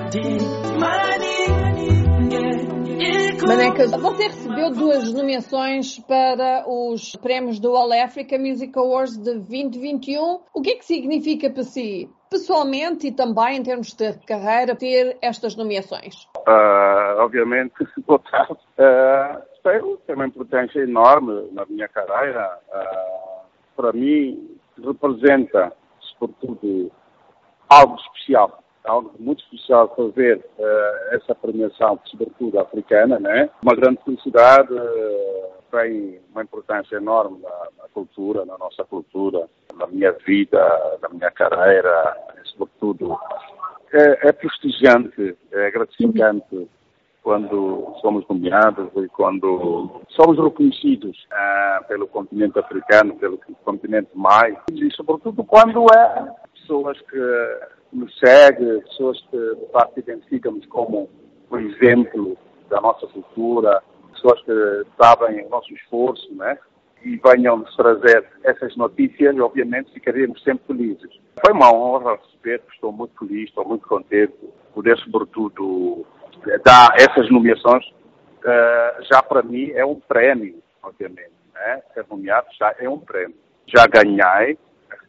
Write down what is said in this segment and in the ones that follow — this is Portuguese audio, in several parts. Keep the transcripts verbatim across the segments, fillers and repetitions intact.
Manecas, você recebeu duas nomeações para os prémios do All Africa Music Awards de vinte e vinte e um. O que é que significa para si, pessoalmente e também em termos de carreira, ter estas nomeações? Uh, obviamente, boa tarde. Uh, tem uma importância enorme na minha carreira. Uh, para mim, representa, sobretudo, algo especial. Algo muito especial para ver uh, essa premiação, sobretudo africana, né? Uma grande felicidade, uh, tem uma importância enorme na, na cultura, na nossa cultura, na minha vida, na minha carreira, sobretudo. É, é prestigiante, é gratificante quando somos nomeados e quando somos reconhecidos uh, pelo continente africano, pelo continente mais, e sobretudo quando é pessoas que nos seguem, pessoas que de facto identificamos como um exemplo da nossa cultura, pessoas que sabem o nosso esforço, né? E venham-nos trazer essas notícias, obviamente ficaríamos sempre felizes. Foi uma honra receber, estou muito feliz, estou muito contente, poder sobretudo dar essas nomeações, uh, já para mim é um prémio, obviamente, né? Ser nomeado já é um prémio. Já ganhei,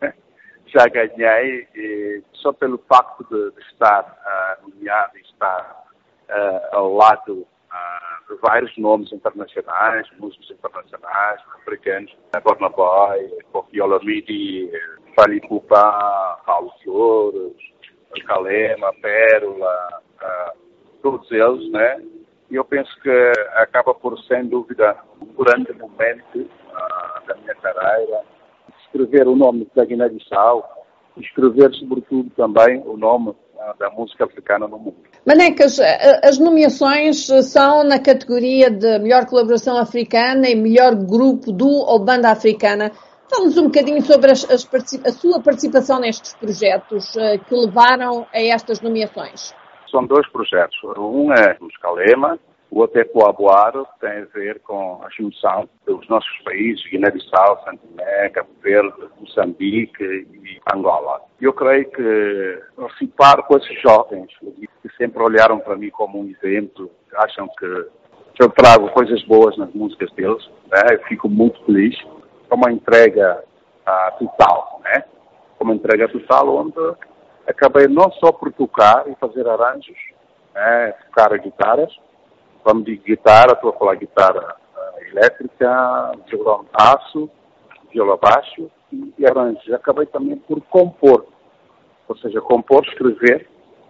já ganhei, e só pelo facto de, de estar uh, nomeado e estar uh, ao lado uh, de vários nomes internacionais, músicos internacionais, africanos, Burna Boy, Koffi Olomide, Fally Ipupa, Paulo Flores, Kalema, Pérola, uh, todos eles, né? E eu penso que acaba por, sem dúvida, um grande momento uh, da minha carreira. Escrever o nome da Guiné-Bissau, escrever, sobretudo, também o nome uh, da música africana no mundo. Manecas, as nomeações são na categoria de melhor colaboração africana e melhor grupo do ou banda africana. Fala-nos um bocadinho sobre as, as, a sua participação nestes projetos uh, que levaram a estas nomeações. São dois projetos. Um é o Kalema, o outro é Coaboaro, que tem a ver com a junção dos nossos países, Guiné-Bissau, Santo Tomé, Cabo Verde, Moçambique e Angola. Eu creio que participar com esses jovens, que sempre olharam para mim como um exemplo, acham que eu trago coisas boas nas músicas deles, né? Eu fico muito feliz. É uma entrega uh, total, né? Uma entrega total onde acabei não só por tocar e fazer arranjos, né? Tocar guitarras, vamos de guitarra, estou a falar guitarra uh, elétrica, violão de aço, violão baixo e, e arranjos. Acabei também por compor, ou seja, compor, escrever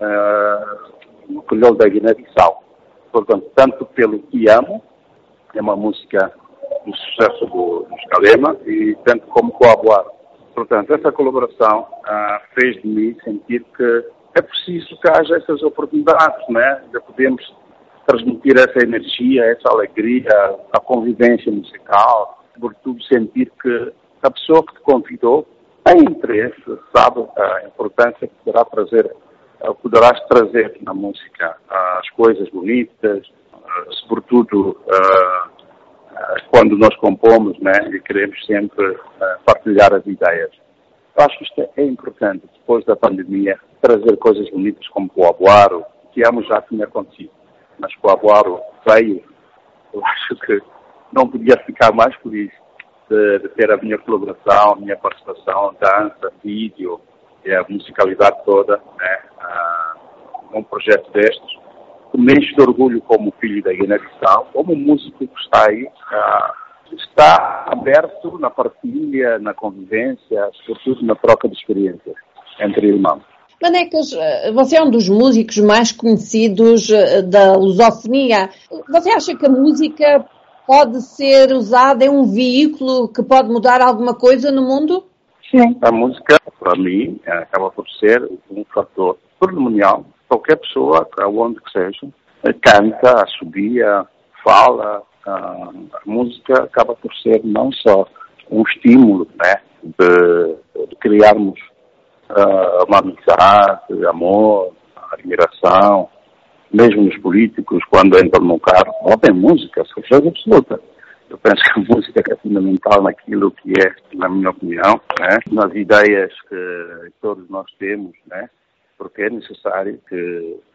uh, no crioulo da Guiné-Bissau. Portanto, tanto pelo Que Amo, é uma música do sucesso do, do Kalema, e tanto como Coaboaro. Portanto, essa colaboração uh, fez de mim sentir que é preciso que haja essas oportunidades, né? Já podemos transmitir essa energia, essa alegria, a convivência musical, sobretudo sentir que a pessoa que te convidou tem interesse, sabe a importância que poderá trazer, poderás trazer na música, as coisas bonitas, sobretudo quando nós compomos, né, e queremos sempre partilhar as ideias. Eu acho que isto é importante, depois da pandemia, trazer coisas bonitas como o Coaboaro, que amo já tinha acontecido. Mas o Coaboaro veio, eu acho que não podia ficar mais feliz de, de ter a minha colaboração, a minha participação, dança, vídeo e a musicalidade toda, né, uh, num projeto destes, que me enche de orgulho como filho da Guiné-Bissau, como músico que está aí, uh, está aberto na partilha, na convivência, sobretudo na troca de experiências entre irmãos. Manecas, você é um dos músicos mais conhecidos da lusofonia. Você acha que a música pode ser usada, é um veículo que pode mudar alguma coisa no mundo? Sim. A música, para mim, acaba por ser um fator primordial. Qualquer pessoa, aonde que seja, canta, assobia, fala. A música acaba por ser não só um estímulo, né, de, de criarmos Uh, uma amizade, amor, admiração, mesmo os políticos, quando entram no carro, ouvem música, certeza absoluta. Eu penso que a música é fundamental naquilo que é, na minha opinião, né, nas ideias que todos nós temos, né, porque é necessário que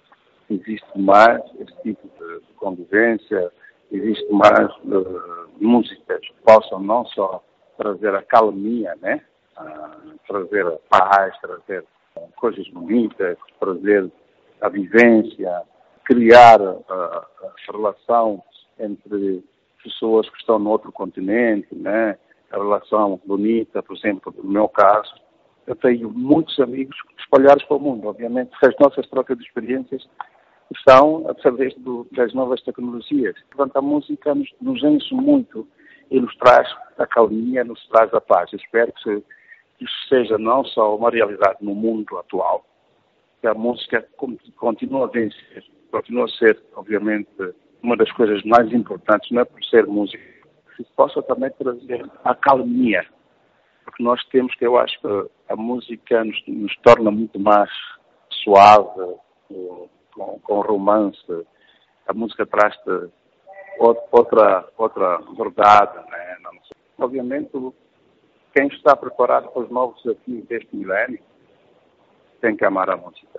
existe mais esse tipo de convivência, existe mais uh, músicas que possam não só trazer a calmia, né? Uh, trazer a paz, trazer uh, coisas bonitas, trazer a vivência, criar uh, a relação entre pessoas que estão no outro continente, né? A relação bonita, por exemplo, no meu caso, eu tenho muitos amigos espalhados pelo mundo. Obviamente, as nossas trocas de experiências são através do, das novas tecnologias. Portanto, a música nos, nos enche muito e nos traz a calminha, nos traz a paz. Eu espero que, que isso seja não só uma realidade no mundo atual, que a música continue a vencer, continue a ser, obviamente, uma das coisas mais importantes, não é por ser música, que possa também trazer a calmia. Porque nós temos que, eu acho que a música nos, nos torna muito mais suave, com, com romance. A música traz-te outra, outra verdade, né? Obviamente, quem está preparado para os novos desafios deste milénio tem que amar a música.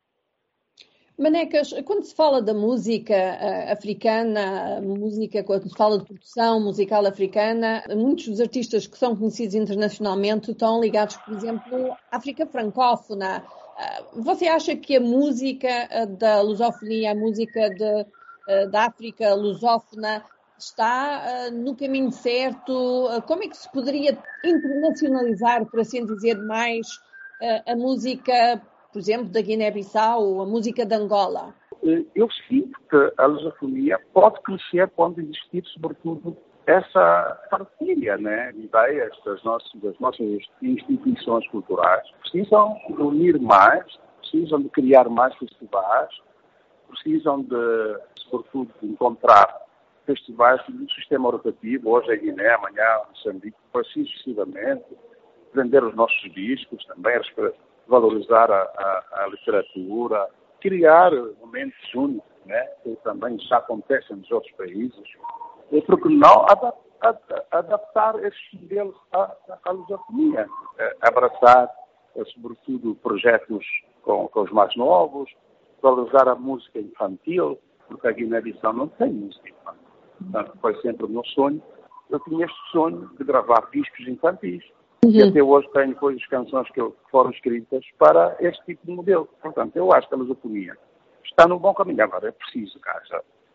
Manecas, quando se fala da música uh, africana, a música, quando se fala de produção musical africana, muitos dos artistas que são conhecidos internacionalmente estão ligados, por exemplo, à África francófona. Uh, você acha que a música uh, da lusofonia, a música de, uh, da África lusófona, está uh, no caminho certo? Uh, como é que se poderia internacionalizar, por assim dizer, mais uh, a música, por exemplo, da Guiné-Bissau ou a música de Angola? Eu sinto que a lusofonia pode crescer quando existir, sobretudo, essa partilha, né, de ideias das nossas, das nossas instituições culturais. Precisam de unir mais, precisam de criar mais festivais, precisam de, sobretudo, de encontrar festivais no sistema educativo, hoje é Guiné, amanhã Moçambique, assim sucessivamente, vender os nossos discos também, valorizar a, a, a literatura, criar momentos únicos, né, que também já acontecem nos outros países, e porque não adap, ad, adaptar esses modelos à, à lusofonia, é, abraçar, é, sobretudo, projetos com, com os mais novos, valorizar a música infantil, porque a Guiné-Bissau não tem música infantil. Portanto, foi sempre o meu sonho. Eu tinha este sonho de gravar discos infantis. Uhum. E até hoje tenho coisas, canções que foram escritas para este tipo de modelo. Portanto, eu acho que a lusofonia está no bom caminho. Agora é preciso que haja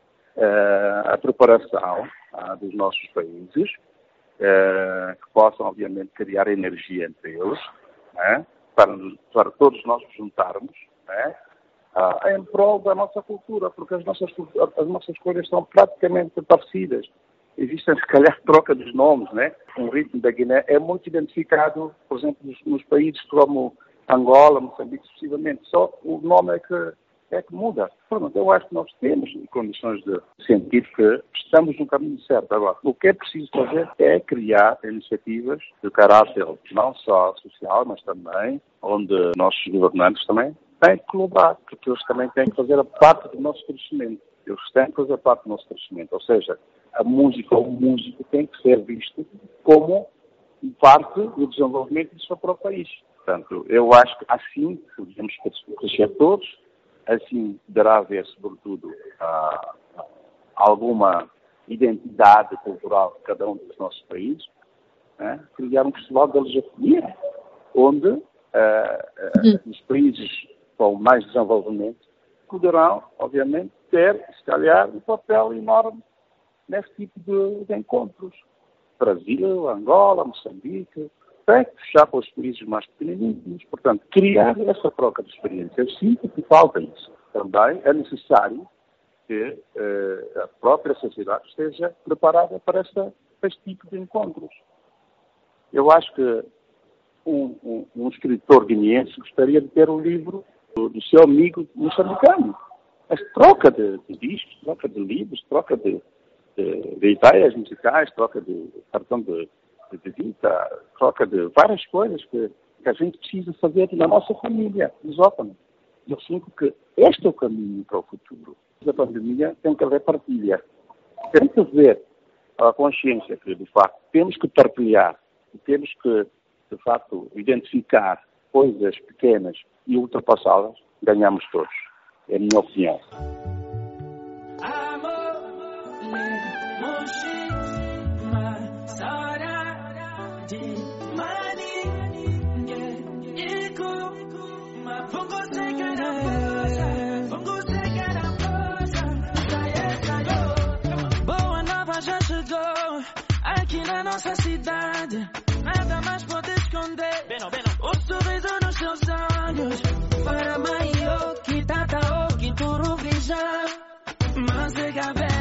uh, a preparação uh, dos nossos países, uh, que possam, obviamente, criar energia entre eles, né, para, para todos nós nos juntarmos, né, uh, em prol da nossa cultura, porque as nossas, as nossas coisas são praticamente parecidas. Existem, se calhar, troca dos nomes, né? O ritmo da Guiné é muito identificado, por exemplo, nos, nos países como Angola, Moçambique, sucessivamente. Só o nome é que, é que muda. Pronto, eu acho que nós temos condições de sentir que estamos no caminho certo. Agora, o que é preciso fazer é criar iniciativas de caráter não só social, mas também onde nossos governantes também têm que colaborar, porque eles também têm que fazer a parte do nosso crescimento. Eles têm que fazer parte do nosso crescimento. Ou seja, a música ou o músico tem que ser visto como parte do desenvolvimento do seu próprio país. Portanto, eu acho que assim podemos crescer todos, assim deverá haver, sobretudo, uh, alguma identidade cultural de cada um dos nossos países, né? Criar um festival de lusofonia, onde uh, uh, os países com mais desenvolvimento poderão, obviamente, ter, se calhar, um papel enorme nesse tipo de, de encontros. Brasil, Angola, Moçambique, tem que fechar com os países mais pequenininhos. Portanto, criar essa troca de experiência. Eu sinto que falta isso. Também é necessário que eh, a própria sociedade esteja preparada para, esta, para este tipo de encontros. Eu acho que um, um, um escritor guineense gostaria de ter um livro do, do seu amigo moçambicano. Mas troca de, de discos, troca de livros, troca de De, de ideias musicais, troca de cartão de, de visita, troca de várias coisas que, que a gente precisa fazer na nossa família, lusófona. Eu sinto que este é o caminho para o futuro. A pandemia tem que haver partilha. Tem que haver a consciência que, de facto, temos que partilhar, temos que, de facto, identificar coisas pequenas e ultrapassá-las, ganhamos todos. É a minha opinião. Boa nova já chegou aqui na nossa cidade. Nada mais pode esconder o sorriso nos seus olhos. Para maior que tata o que tudo veja, mas é